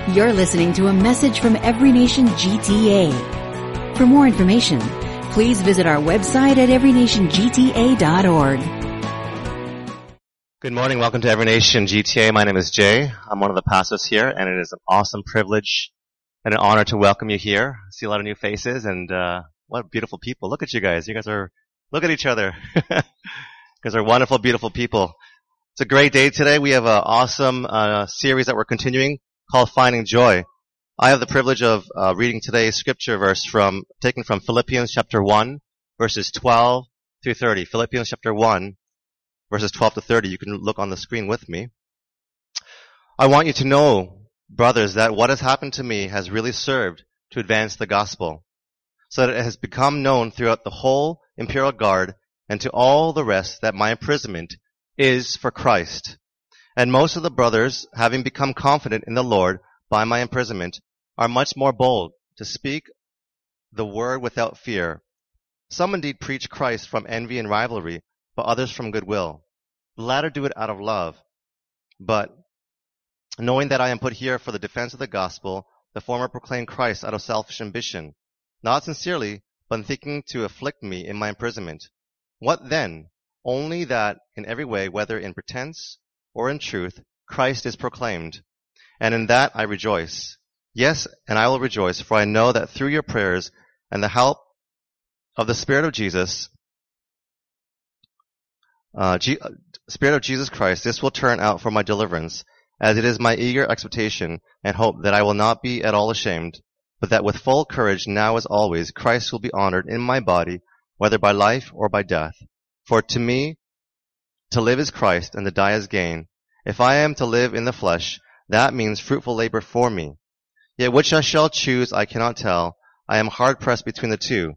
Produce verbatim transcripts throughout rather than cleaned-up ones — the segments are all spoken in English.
You're listening to a message from Every Nation G T A. For more information, please visit our website at every nation g t a dot org. Good morning. Welcome to Every Nation G T A. My name is Jay. I'm one of the pastors here, and it is an awesome privilege and an honor to welcome you here. I see a lot of new faces, and uh what beautiful people. Look at you guys. You guys are, look at each other. You guys are wonderful, beautiful people. It's a great day today. We have an awesome uh series that we're continuing called Finding Joy. I have the privilege of uh, reading today's scripture verse from taken from Philippians chapter one, verses twelve through thirty. Philippians chapter one, verses twelve to thirty. You can look on the screen with me. I want you to know, brothers, that what has happened to me has really served to advance the gospel, so that it has become known throughout the whole imperial guard and to all the rest that my imprisonment is for Christ. And most of the brothers, having become confident in the Lord by my imprisonment, are much more bold to speak the word without fear. Some indeed preach Christ from envy and rivalry, but others from goodwill. The latter do it out of love. But knowing that I am put here for the defense of the gospel, the former proclaim Christ out of selfish ambition, not sincerely, but thinking to afflict me in my imprisonment. What then? Only that in every way, whether in pretense or in truth, Christ is proclaimed. And in that I rejoice. Yes, and I will rejoice, for I know that through your prayers and the help of the Spirit of Jesus, uh, G- Spirit of Jesus Christ, this will turn out for my deliverance, as it is my eager expectation and hope that I will not be at all ashamed, but that with full courage now as always, Christ will be honored in my body, whether by life or by death. For to me, to live is Christ, and to die is gain. If I am to live in the flesh, that means fruitful labor for me. Yet which I shall choose I cannot tell. I am hard pressed between the two.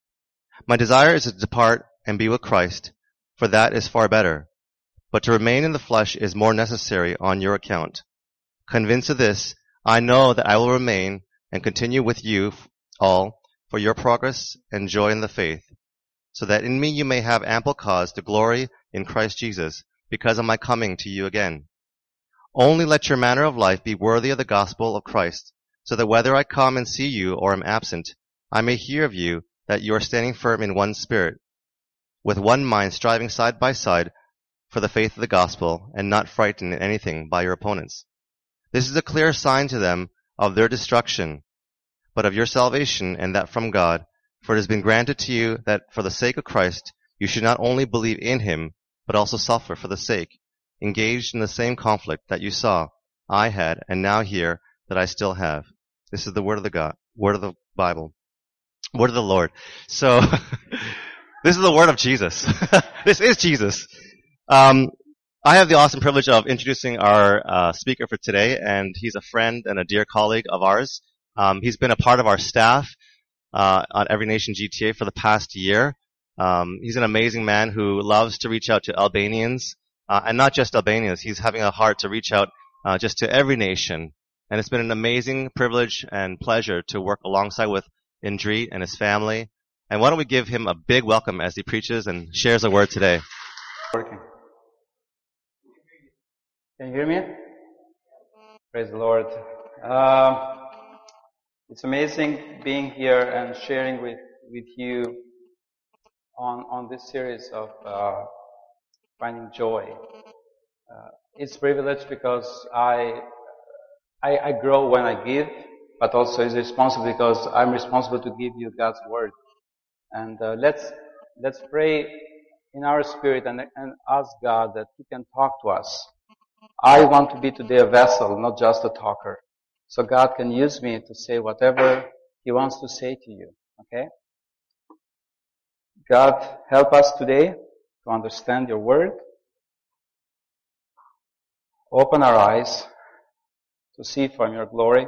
My desire is to depart and be with Christ, for that is far better. But to remain in the flesh is more necessary on your account. Convinced of this, I know that I will remain and continue with you all for your progress and joy in the faith, so that in me you may have ample cause to glory in Christ Jesus, because of my coming to you again. Only let your manner of life be worthy of the gospel of Christ, so that whether I come and see you or am absent, I may hear of you that you are standing firm in one spirit, with one mind striving side by side for the faith of the gospel, and not frightened in anything by your opponents. This is a clear sign to them of their destruction, but of your salvation, and that from God. For it has been granted to you that for the sake of Christ you should not only believe in him, but also suffer for the sake, engaged in the same conflict that you saw I had, and now hear that I still have. This is the word of the God, word of the Bible, word of the Lord. So, this is the word of Jesus. This is Jesus. Um, I have the awesome privilege of introducing our uh, speaker for today, and he's a friend and a dear colleague of ours. Um, he's been a part of our staff uh, on Every Nation G T A for the past year. Um, he's an amazing man who loves to reach out to Albanians, uh, and not just Albanians. He's having a heart to reach out uh, just to every nation. And it's been an amazing privilege and pleasure to work alongside with Indrit and his family. And why don't we give him a big welcome as he preaches and shares a word today. Working. Can you hear me? Praise the Lord. Uh, it's amazing being here and sharing with, with you on, on this series of uh, finding joy. Uh, it's a privilege because I, I I grow when I give, but also it's responsible because I'm responsible to give you God's word. And uh, let's let's pray in our spirit and, and ask God that He can talk to us. I want to be today a vessel, not just a talker. So God can use me to say whatever He wants to say to you. Okay? God, help us today to understand your word. Open our eyes to see from your glory.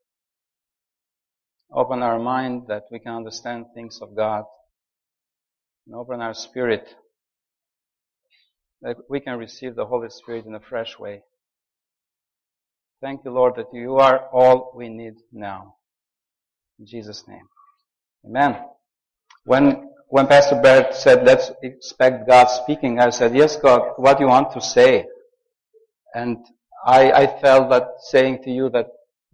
Open our mind that we can understand things of God. And open our spirit that we can receive the Holy Spirit in a fresh way. Thank you, Lord, that you are all we need now. In Jesus' name. Amen. When when Pastor Bert said, let's expect God speaking, I said, yes, God, what do you want to say? And I, I felt that saying to you that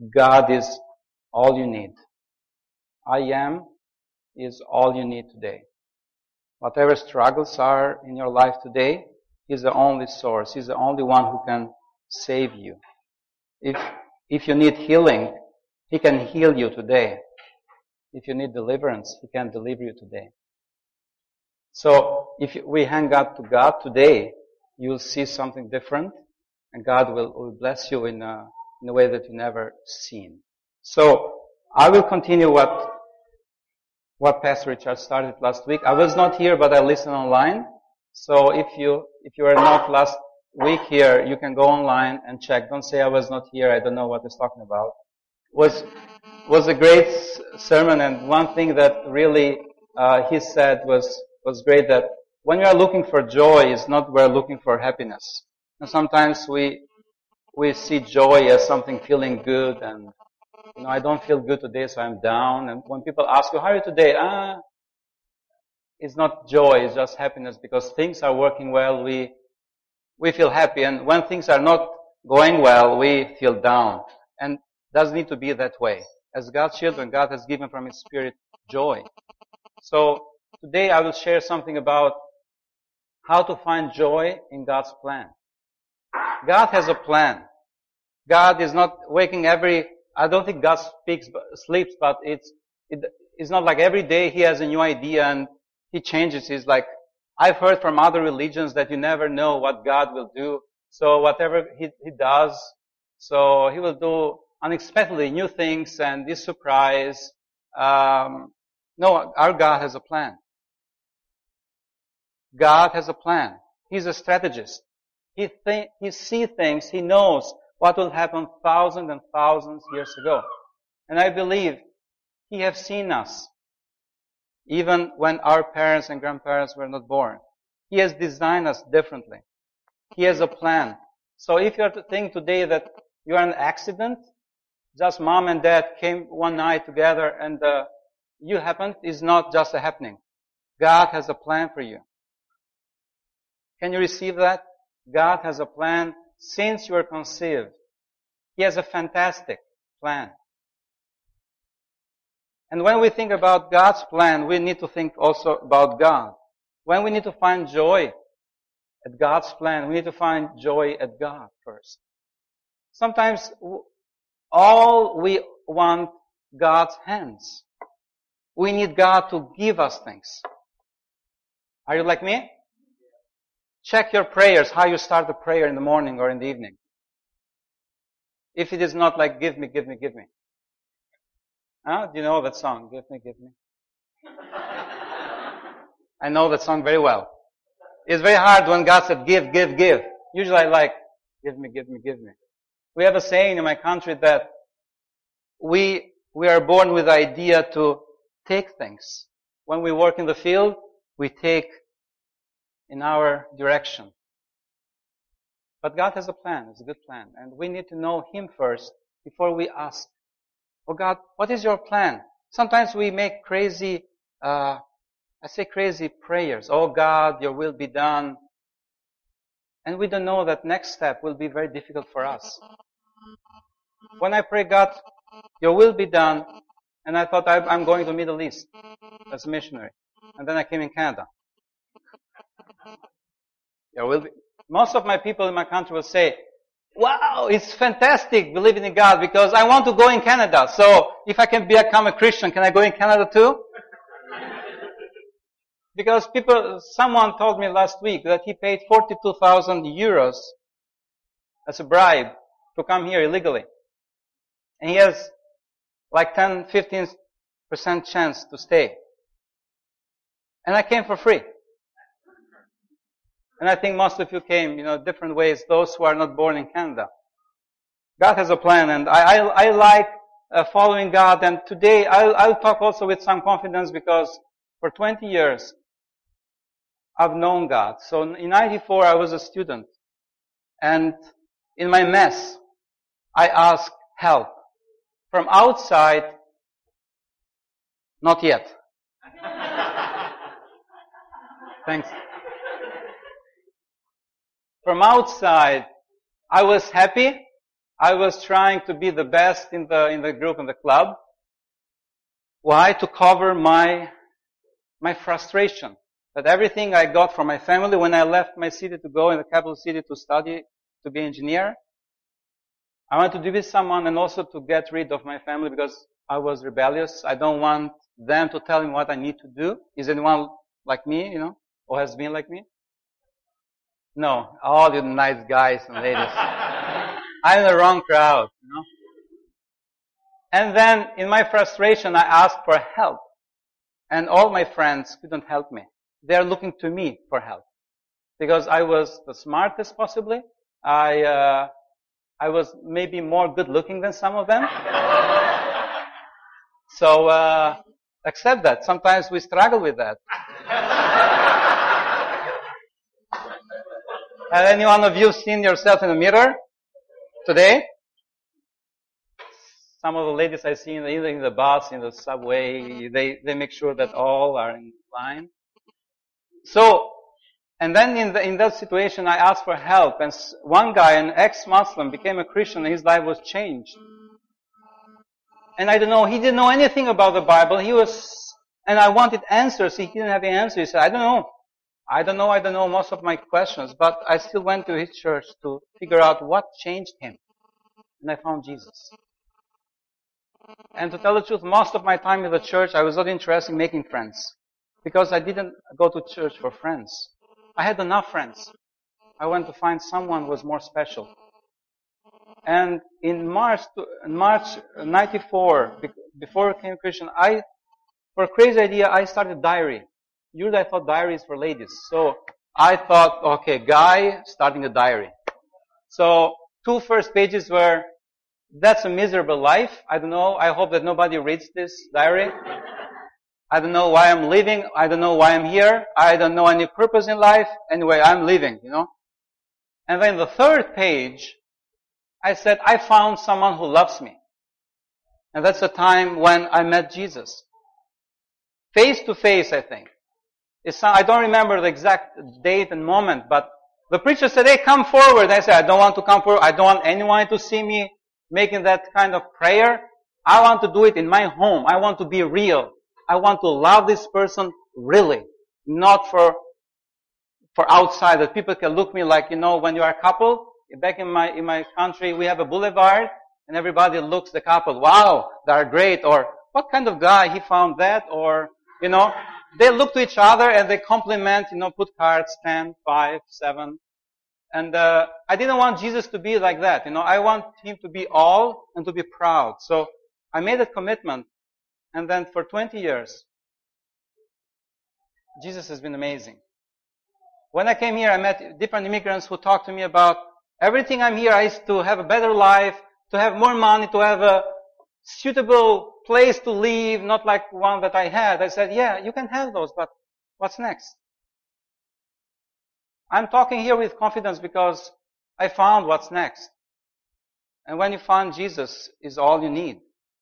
God is all you need. I am is all you need today. Whatever struggles are in your life today, He's the only source. He's the only one who can save you. If, if you need healing, He can heal you today. If you need deliverance, He can deliver you today. So, if we hang out to God today, you'll see something different, and God will, will bless you in a, in a way that you never seen. So, I will continue what what Pastor Richard started last week. I was not here, but I listened online. So if you if you are not last week here, you can go online and check. Don't say I was not here. I don't know what he's talking about. Was was a great sermon, and one thing that really uh, he said was was great. That when we are looking for joy, is not we're looking for happiness. And sometimes we we see joy as something feeling good and. You know, I don't feel good today, so I'm down. And when people ask you, how are you today? Ah, it's not joy, it's just happiness because things are working well. We, we feel happy. And when things are not going well, we feel down. And it doesn't need to be that way. As God's children, God has given from His Spirit joy. So today I will share something about how to find joy in God's plan. God has a plan. God is not waking every I don't think God speaks, sleeps, but it's, it, it's not like every day He has a new idea and He changes. He's like, I've heard from other religions that you never know what God will do. So whatever He, he does, so He will do unexpectedly new things and this surprise. Um, no, our God has a plan. God has a plan. He's a strategist. He think, He sees things. He knows what will happen thousands and thousands years ago. And I believe He has seen us even when our parents and grandparents were not born. He has designed us differently. He has a plan. So if you are to think today that you are an accident, just mom and dad came one night together and uh, you happened, is not just a happening. God has a plan for you. Can you receive that? God has a plan since you were conceived. He has a fantastic plan. And when we think about God's plan, we need to think also about God. When we need to find joy at God's plan, we need to find joy at God first. Sometimes all we want God's hands. We need God to give us things. Are you like me? Check your prayers, how you start the prayer in the morning or in the evening. If it is not like, give me, give me, give me. Huh? Do you know that song? Give me, give me. I know that song very well. It's very hard when God said, give, give, give. Usually I like, give me, give me, give me. We have a saying in my country that we, we are born with the idea to take things. When we work in the field, we take in our direction. But God has a plan. It's a good plan. And we need to know Him first before we ask, oh God, what is your plan? Sometimes we make crazy, uh, I say crazy prayers. Oh God, your will be done. And we don't know that next step will be very difficult for us. When I pray, God, your will be done, and I thought I'm going to Middle East as a missionary. And then I came in Canada. There will be, most of my people in my country will say, wow, it's fantastic believing in God because I want to go in Canada. So if I can become a Christian, can I go in Canada too? Because people, someone told me last week that he paid forty-two thousand euros as a bribe to come here illegally. And he has like ten, fifteen percent chance to stay. And I came for free. And I think most of you came, you know, different ways, those who are not born in Canada. God has a plan, and I, I, I like uh, following God, and today I'll, I'll talk also with some confidence because for twenty years I've known God. So in ninety-four I was a student, and in my mess I asked help. From outside, not yet. Thanks. From outside, I was happy. I was trying to be the best in the, in the group, in the club. Why? To cover my, my frustration. That everything I got from my family when I left my city to go in the capital city to study, to be an engineer, I wanted to be with someone and also to get rid of my family because I was rebellious. I don't want them to tell me what I need to do. Is anyone like me, you know, or has been like me? No, all you nice guys and ladies. I'm in the wrong crowd, you know. And then in my frustration, I asked for help. And all my friends couldn't help me. They're looking to me for help. Because I was the smartest possibly. I, uh, I was maybe more good looking than some of them. So, uh, accept that. Sometimes we struggle with that. Have any one of you seen yourself in the mirror today? Some of the ladies I see in the, either in the bus, in the subway, they, they make sure that all are in line. So, and then in the, in that situation, I asked for help, and one guy, an ex-Muslim, became a Christian, and his life was changed. And I don't know, he didn't know anything about the Bible. He was, and I wanted answers. He didn't have the answer. He said, I don't know. I don't know, I don't know most of my questions, but I still went to his church to figure out what changed him. And I found Jesus. And to tell the truth, most of my time in the church, I was not interested in making friends. Because I didn't go to church for friends. I had enough friends. I went to find someone who was more special. And in March, in March ninety-four, before I became Christian, I, for a crazy idea, I started a diary. Usually I thought diaries for ladies. So I thought, okay, guy starting a diary. So two first pages were, that's a miserable life. I don't know. I hope that nobody reads this diary. I don't know why I'm living. I don't know why I'm here. I don't know any purpose in life. Anyway, I'm living, you know. And then the third page, I said, I found someone who loves me. And that's the time when I met Jesus. Face to face, I think. It's not, I don't remember the exact date and moment, but the preacher said, hey, come forward. I said, I don't want to come forward. I don't want anyone to see me making that kind of prayer. I want to do it in my home. I want to be real. I want to love this person really, not for, for outside, that people can look me like, you know, when you are a couple, back in my, in my country, we have a boulevard, and everybody looks the couple, wow, they're great, or what kind of guy, he found that, or, you know, they look to each other and they compliment, you know, put cards, ten, five, seven. And, uh, I didn't want Jesus to be like that, you know, I want him to be all and to be proud. So, I made a commitment, and then for twenty years, Jesus has been amazing. When I came here, I met different immigrants who talked to me about everything I'm here is to have a better life, to have more money, to have a suitable place to live, not like one that I had. I said, yeah, you can have those, but what's next? I'm talking here with confidence because I found what's next. And when you find Jesus is all you need.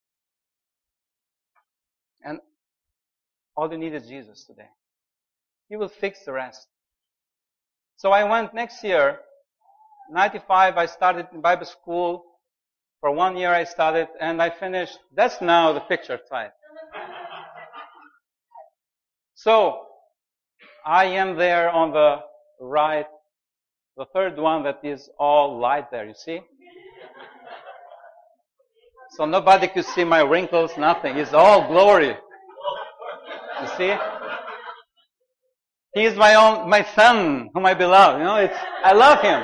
And all you need is Jesus today. He will fix the rest. So I went next year, ninety-five, I started in Bible school. For one year I started, and I finished. That's now the picture type. So, I am there on the right, the third one that is all light there, you see? So nobody could see my wrinkles, nothing. It's all glory. You see? He is my own, my son, whom I beloved. You know, it's, I love him.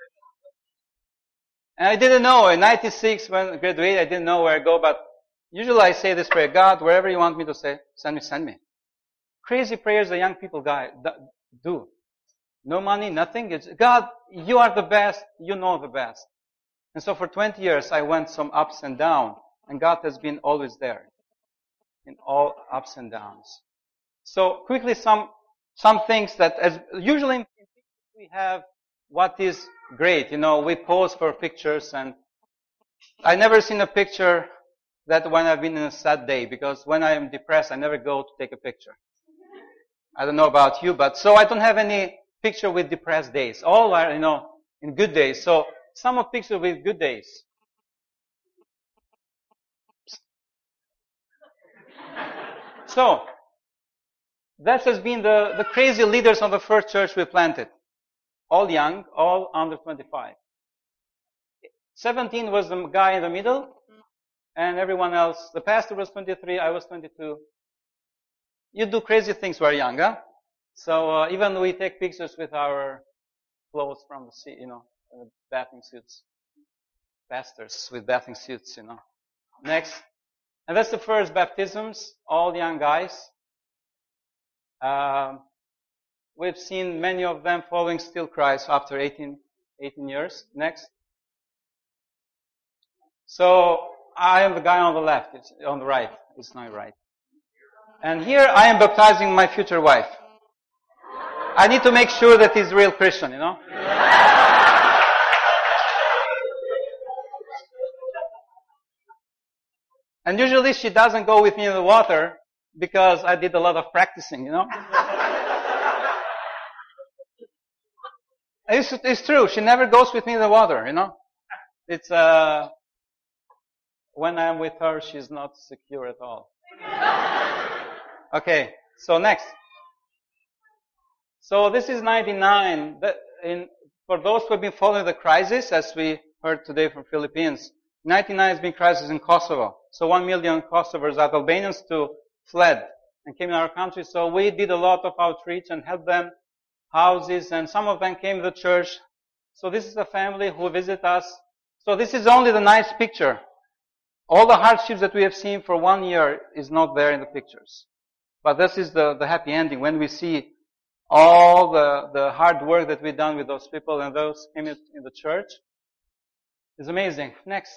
And I didn't know, in ninety-six when I graduated, I didn't know where to go, but usually I say this prayer, God, wherever you want me to say, send me, send me. Crazy prayers the young people guy, do. No money, nothing. It's, God, you are the best, you know the best. And so for twenty years, I went some ups and downs, and God has been always there. In all ups and downs. So quickly some, some things that, as usually in pictures we have what is great. You know, we pose for pictures, and I never seen a picture that when I've been in a sad day, because when I am depressed, I never go to take a picture. I don't know about you, but so I don't have any picture with depressed days. All are, you know, in good days. So some of pictures with good days. So, that has been the, the crazy leaders of the first church we planted. All young, all under twenty-five. seventeen was the guy in the middle, and everyone else, the pastor was twenty-three, I was twenty-two. You do crazy things when you're young, huh? So, uh, even we take pictures with our clothes from the sea, you know, uh, bathing suits. Pastors with bathing suits, you know. Next. And that's the first baptisms, all young guys. Uh, we've seen many of them following still Christ after eighteen, eighteen years. Next. So, I am the guy on the left, it's on the right. It's not right. And here I am baptizing my future wife. I need to make sure that he's a real Christian, you know. And usually she doesn't go with me in the water because I did a lot of practicing, you know. It's, it's true. She never goes with me in the water, you know. It's, uh, when I'm with her, she's not secure at all. Okay. So next. So this is ninety-nine. That in, for those who have been following the crisis, as we heard today from Philippines, ninety-nine has been crisis in Kosovo. So one million Kosovars, out Albanians, too, fled and came in our country. So we did a lot of outreach and helped them, houses, and some of them came to the church. So this is a family who visit us. So this is only the nice picture. All the hardships that we have seen for one year is not there in the pictures. But this is the, the happy ending when we see all the, the hard work that we've done with those people and those came in, in the church. It's amazing. Next.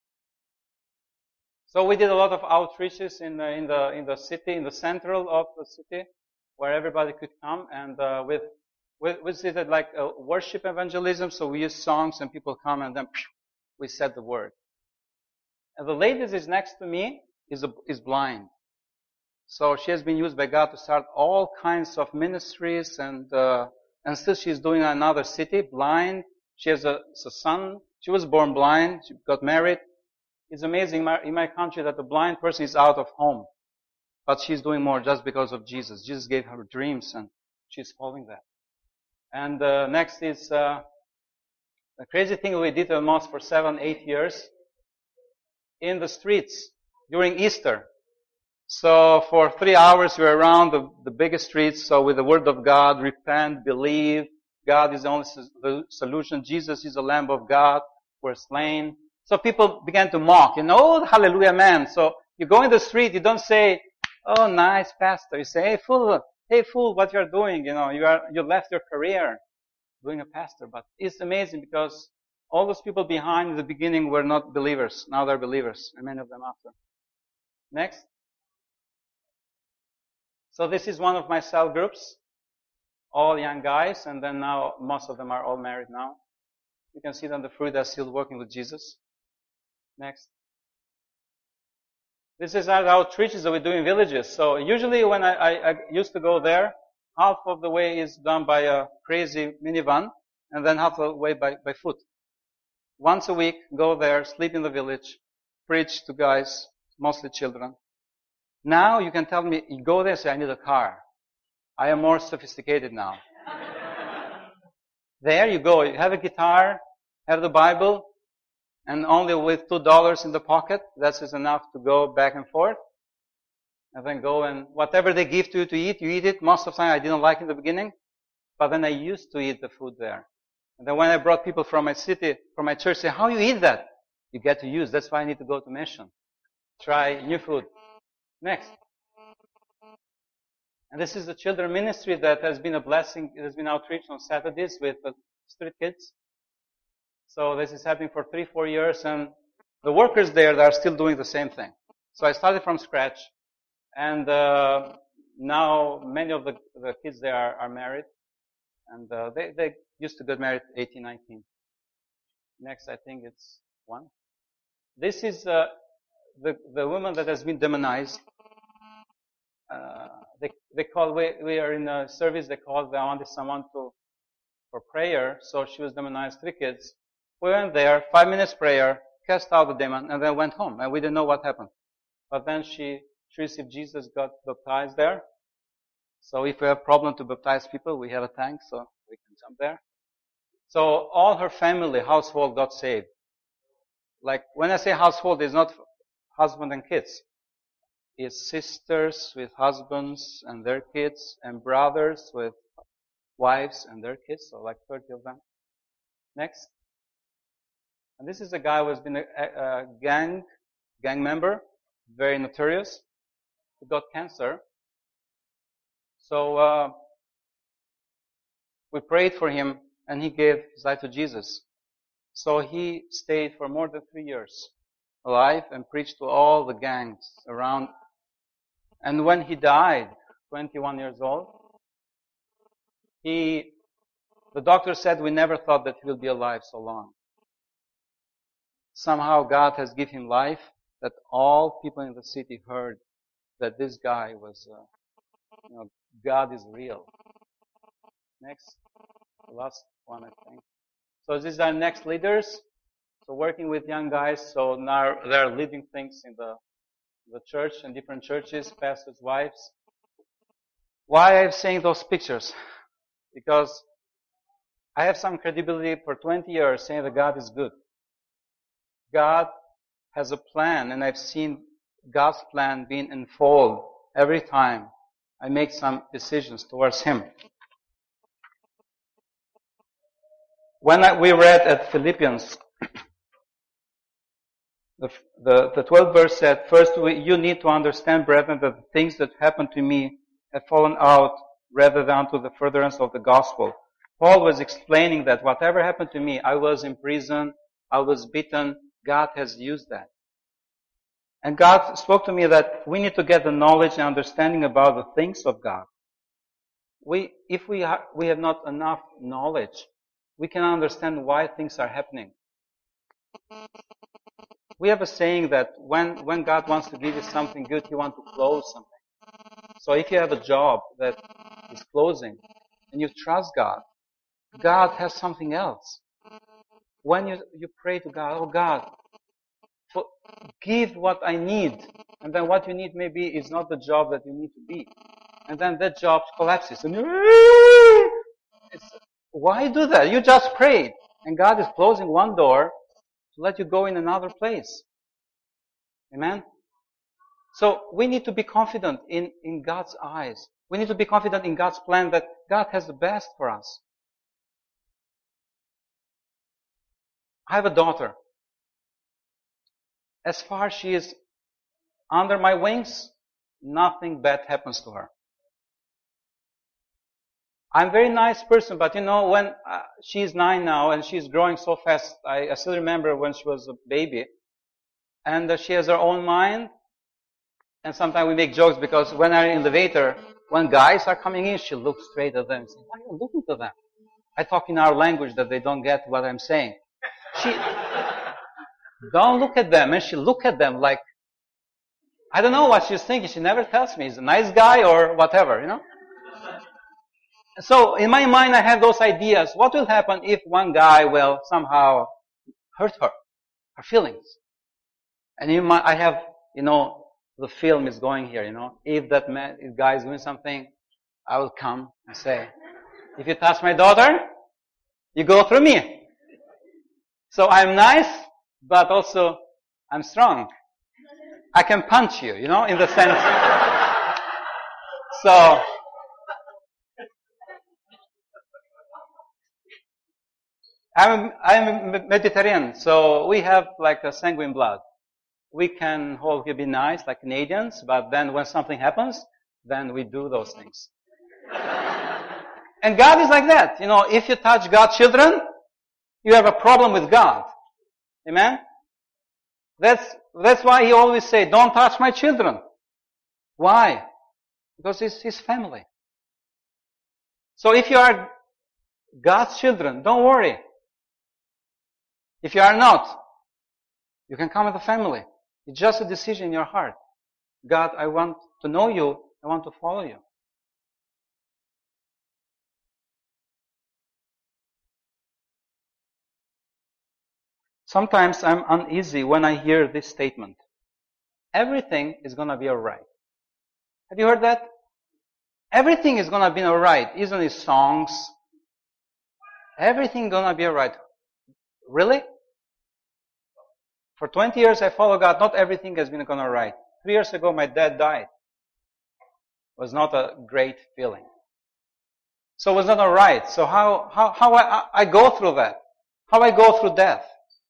So we did a lot of outreaches in the, in the, in the city, in the central of the city, where everybody could come, and, uh, with, with, we did it like a worship evangelism, so we use songs and people come and then we said the word. And the lady that is next to me is, a, is blind. So she has been used by God to start all kinds of ministries, and, uh, and still she's doing another city, blind. She has a, a son. She was born blind. She got married. It's amazing in my, in my country that the blind person is out of home. But she's doing more just because of Jesus. Jesus gave her dreams and she's following that. And uh, next is uh, the crazy thing we did at mosque for seven, eight years in the streets during Easter. So for three hours we were around the, the biggest streets. So with the word of God, repent, believe. God is the only the solution. Jesus is the Lamb of God. We're slain. So people began to mock, you know, oh, hallelujah, man. So you go in the street, you don't say, oh, nice pastor. You say, hey, fool, hey, fool, what you're doing, you know, you are, you left your career doing a pastor. But it's amazing because all those people behind in the beginning were not believers. Now they're believers, and many of them after. Next. So this is one of my cell groups. All young guys, and then now most of them are all married now. You can see them, the fruit, they're still working with Jesus. Next. This is our outreaches that we do in villages. So usually when I, I, I used to go there, half of the way is done by a crazy minivan, and then half of the way by, by foot. Once a week, go there, sleep in the village, preach to guys, mostly children. Now you can tell me, you go there, say, I need a car. I am more sophisticated now. There you go. You have a guitar, have the Bible, and only with two dollars in the pocket, that is enough to go back and forth. And then go and whatever they give to you to eat, you eat it. Most of the time I didn't like it in the beginning, but then I used to eat the food there. And then when I brought people from my city, from my church, say, how you eat that? You get to use. That's why I need to go to mission. Try new food. Next. And this is the children ministry that has been a blessing. It has been outreach on Saturdays with the street kids. So this is happening for three, four years, and the workers there they are still doing the same thing. So I started from scratch, and uh, now many of the, the kids there are, are married, and uh, they, they used to get married eighteen, nineteen. Next, I think it's one. This is uh, the the woman that has been demonized. Uh, they they call we we are in a service. They called. They wanted someone to for prayer. So she was demonized. Three kids. We went there. Five minutes prayer. Cast out the demon, and then went home. And we didn't know what happened. But then she Tracy, if Jesus got baptized there. So if we have a problem to baptize people, we have a tank, so we can jump there. So all her family, household got saved. Like, when I say household, it's not husband and kids. It's sisters with husbands and their kids, and brothers with wives and their kids, so like thirty of them. Next. And this is a guy who has been a, a, a gang, gang member, very notorious, who got cancer. So, uh, we prayed for him, and he gave his life to Jesus. So he stayed for more than three years alive and preached to all the gangs around. And when he died, twenty-one years old, he, the doctor said, we never thought that he will be alive so long. Somehow God has given him life, that all people in the city heard that this guy was, uh, you know, God is real. Next. The last one, I think. So these are next leaders. So working with young guys, so now they're leading things in the, the church and different churches, pastors' wives. Why I'm saying those pictures? Because I have some credibility for twenty years saying that God is good. God has a plan, and I've seen God's plan being unfold every time I make some decisions towards Him. When I, we read at Philippians, the, the, the twelfth verse said, first we, you need to understand, brethren, that the things that happened to me have fallen out rather than to the furtherance of the gospel. Paul was explaining that whatever happened to me, I was in prison, I was beaten, God has used that. And God spoke to me that we need to get the knowledge and understanding about the things of God. We, if we, ha- we have not enough knowledge, we cannot understand why things are happening. We have a saying that when, when God wants to give you something good, He wants to close something. So if you have a job that is closing and you trust God, God has something else. When you, you pray to God, oh God, for, give what I need. And then what you need maybe is not the job that you need to be. And then that job collapses. And you, it's, why do that? You just prayed. And God is closing one door to let you go in another place. Amen? So we need to be confident in, in God's eyes. We need to be confident in God's plan that God has the best for us. I have a daughter. As far as she is under my wings, nothing bad happens to her. I'm a very nice person, but you know, when uh, she's nine now and she's growing so fast, I, I still remember when she was a baby, and uh, she has her own mind, and sometimes we make jokes because when I'm in the elevator, when guys are coming in, she looks straight at them and says, why are you looking at them? I talk in our language that they don't get what I'm saying. She, don't look at them, and she look at them like, I don't know what she's thinking. She never tells me. He's a nice guy or whatever, you know. So in my mind, I have those ideas. What will happen if one guy will somehow hurt her, her feelings? And in my, I have, you know, the film is going here, you know. If that man, if guy is doing something, I will come and say, if you touch my daughter, you go through me. So I'm nice, but also I'm strong. I can punch you, you know, in the sense. So, I'm, I'm Mediterranean, so we have like a sanguine blood. We can all be nice, like Canadians, but then when something happens, then we do those things. And God is like that. You know, if you touch God's children, you have a problem with God. Amen? That's, that's why He always say, don't touch my children. Why? Because it's His family. So if you are God's children, don't worry. If you are not, you can come with the family. It's just a decision in your heart. God, I want to know you. I want to follow you. Sometimes I'm uneasy when I hear this statement. Everything is going to be alright. Have you heard that? Everything is gonna be alright. Isn't it songs? Everything gonna be alright. Really? For twenty years I follow God, not everything has been gonna alright. Three years ago my dad died. It was not a great feeling. So it was not alright. So how, how, how I, I go through that? How I go through death?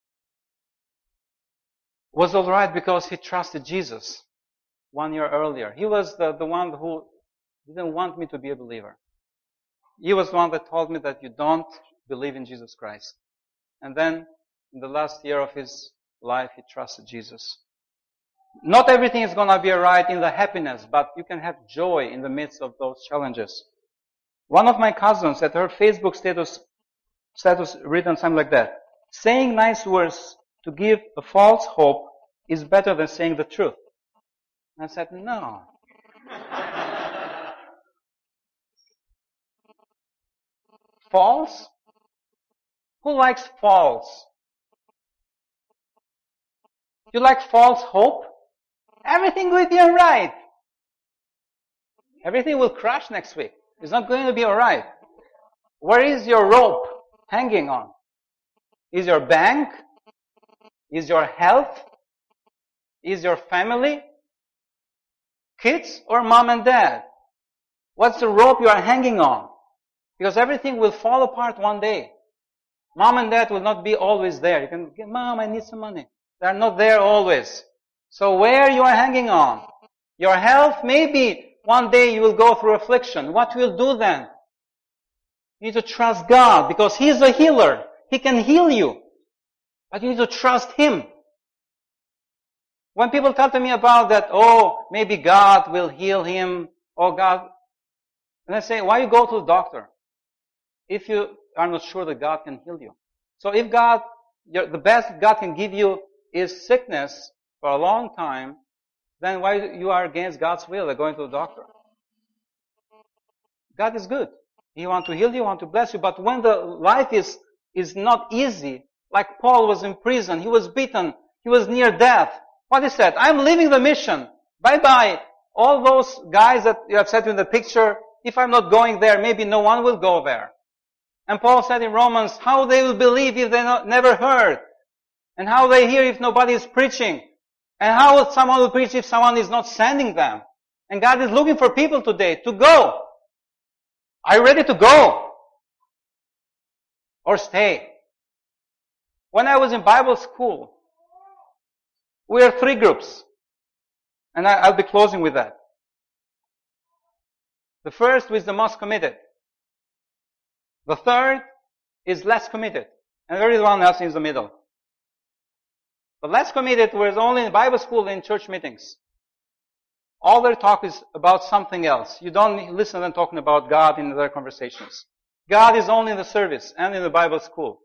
Was alright because he trusted Jesus one year earlier. He was the, the one who didn't want me to be a believer. He was the one that told me that you don't believe in Jesus Christ. And then, in the last year of his life, he trusted Jesus. Not everything is gonna be alright in the happiness, but you can have joy in the midst of those challenges. One of my cousins, at her Facebook status, status written something like that. Saying nice words to give a false hope is better than saying the truth. And I said, no. False? Who likes false? You like false hope? Everything will be alright. Everything will crash next week. It's not going to be alright. Where is your rope hanging on? Is your bank? Is your health? Is your family? Kids or mom and dad? What's the rope you are hanging on? Because everything will fall apart one day. Mom and dad will not be always there. You can get, Mom, I need some money. They're not there always. So where you are hanging on? Your health, maybe one day you will go through affliction. What will you do then? You need to trust God because He's a healer. He can heal you. But you need to trust Him. When people tell to me about that, oh, maybe God will heal him, oh God, and I say, why you go to the doctor? If you are not sure that God can heal you. So if God, the best God can give you is sickness for a long time, then why you are against God's will by going to the doctor? God is good. He wants to heal you, wants to bless you, but when the life is, is not easy, like Paul was in prison, he was beaten, he was near death. What he said, I'm leaving the mission. Bye-bye. All those guys that you have said in the picture, if I'm not going there, maybe no one will go there. And Paul said in Romans, how they will believe if they not, never heard? And how they hear if nobody is preaching? And how will someone will preach if someone is not sending them? And God is looking for people today to go. Are you ready to go? Or stay? When I was in Bible school, we are three groups. And I, I'll be closing with that. The first is the most committed. The third is less committed. And there is one else in the middle. The less committed was only in Bible school and in church meetings. All their talk is about something else. You don't listen to them talking about God in their conversations. God is only in the service and in the Bible school.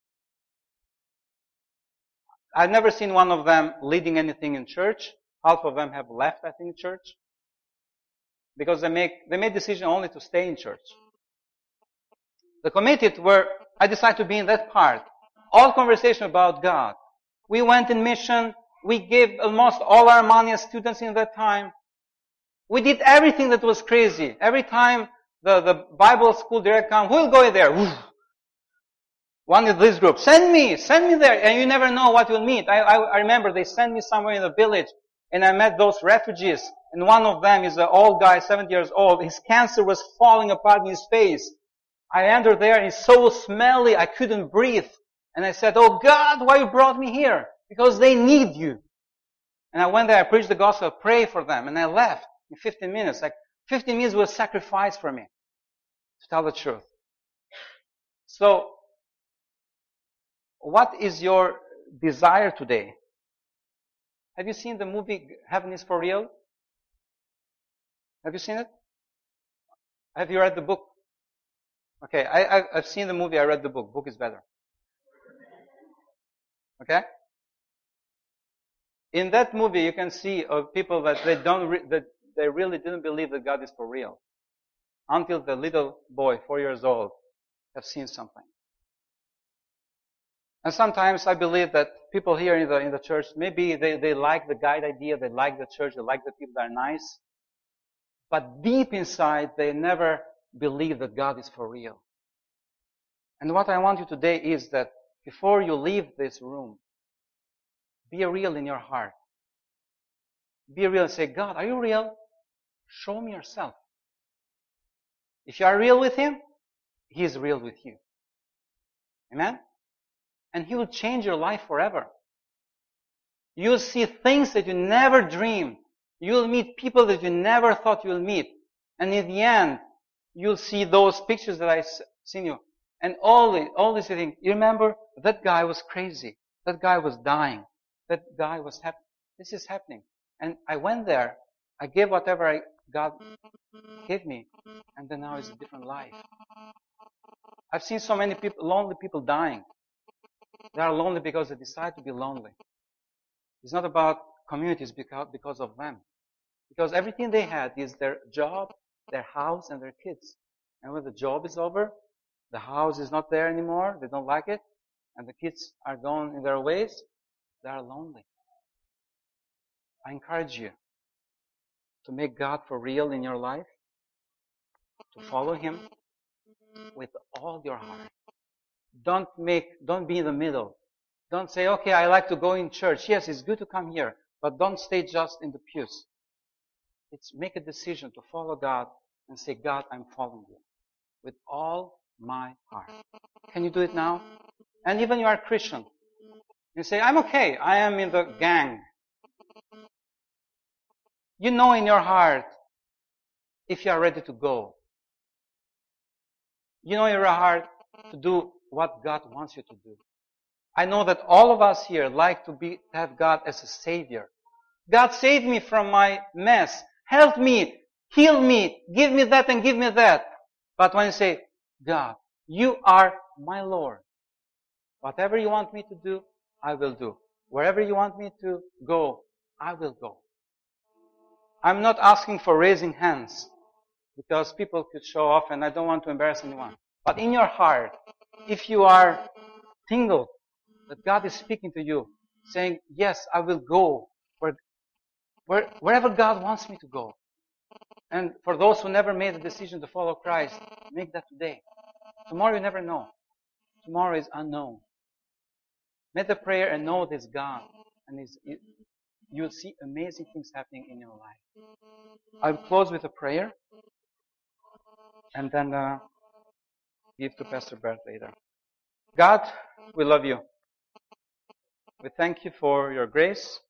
I've never seen one of them leading anything in church. Half of them have left, I think, church. Because they make, they made decision only to stay in church. The committed were, I decided to be in that part. All conversation about God. We went in mission. We gave almost all our money as students in that time. We did everything that was crazy. Every time the, the Bible school direct come, we'll go in there. Woo. One of this group, send me, send me there, and you never know what you'll meet. I, I, I remember they sent me somewhere in the village, and I met those refugees, and one of them is an old guy, seventy years old. His cancer was falling apart in his face. I entered there, and it's so smelly, I couldn't breathe. And I said, oh God, why you brought me here? Because they need you. And I went there, I preached the gospel, prayed for them, and I left in fifteen minutes. Like, fifteen minutes was sacrifice for me, to tell the truth. So, what is your desire today? Have you seen the movie Heaven is for Real? Have you seen it? Have you read the book? Okay, I, I, I've seen the movie, I read the book. Book is better. Okay? In that movie, you can see of people that they don't, re- that they really didn't believe that God is for real. Until the little boy, four years old, have seen something. And sometimes I believe that people here in the, in the church, maybe they, they like the guide idea, they like the church, they like the people that are nice. but deep inside, they never believe that God is for real. And what I want you today is that before you leave this room, be real in your heart. Be real and say, God, are you real? Show me yourself. If you are real with Him, He is real with you. Amen? And He will change your life forever. You'll see things that you never dreamed. You'll meet people that you never thought you'll meet. And in the end, you'll see those pictures that I've seen you. And all the, all these things. You remember, that guy was crazy. That guy was dying. That guy was happy. This is happening. And I went there. I gave whatever I, God gave me. And then now it's a different life. I've seen so many people, lonely people dying. They are lonely because they decide to be lonely. It's not about communities because, because of them. Because everything they had is their job, their house, and their kids. And when the job is over, the house is not there anymore, they don't like it, and the kids are gone in their ways, they are lonely. I encourage you to make God for real in your life, to follow Him with all your heart. Don't make, don't be in the middle. Don't say, okay, I like to go in church. Yes, it's good to come here, but don't stay just in the pews. It's make a decision to follow God and say, God, I'm following you with all my heart. Can you do it now? And even you are a Christian. You say, I'm okay. I am in the gang. You know in your heart if you are ready to go. You know in your heart to do what God wants you to do. I know that all of us here like to be, have God as a Savior. God save me from my mess. Help me. Heal me. Give me that and give me that. But when you say, God, you are my Lord. Whatever you want me to do, I will do. Wherever you want me to go, I will go. I'm not asking for raising hands because people could show off and I don't want to embarrass anyone. But in your heart, if you are tingled that God is speaking to you, saying, yes, I will go where, where, wherever God wants me to go. And for those who never made the decision to follow Christ, make that today. Tomorrow you never know. Tomorrow is unknown. Make the prayer and know this God. And it, you'll see amazing things happening in your life. I'll close with a prayer. And then uh, give to Pastor Bert later. God, we love you. We thank you for your grace.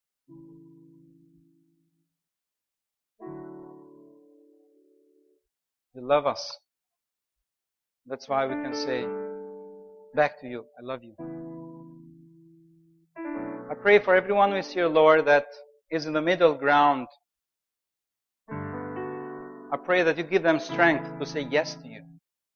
You love us. That's why we can say back to you, I love you. I pray for everyone who is here, Lord, that is in the middle ground. I pray that you give them strength to say yes to you.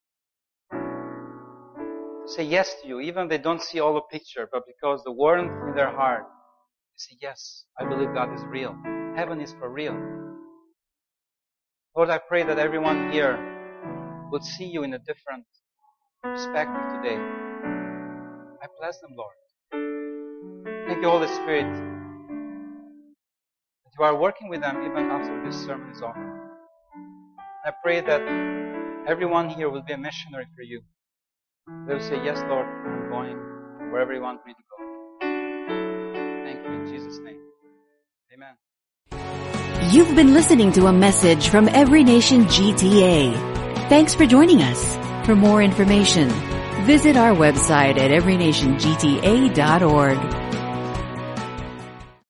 To say yes to you, even if they don't see all the picture, but because the warmth in their heart, they say, yes, I believe God is real. Heaven is for real. Lord, I pray that everyone here would see you in a different perspective today. I bless them, Lord. Thank you, Holy Spirit, that you are working with them even after this sermon is over. I pray that everyone here will be a missionary for you. They will say, yes, Lord, I'm going wherever you want me to go. Thank you in Jesus' name. Amen. You've been listening to a message from Every Nation G T A. Thanks for joining us. For more information, visit our website at every nation g t a dot org.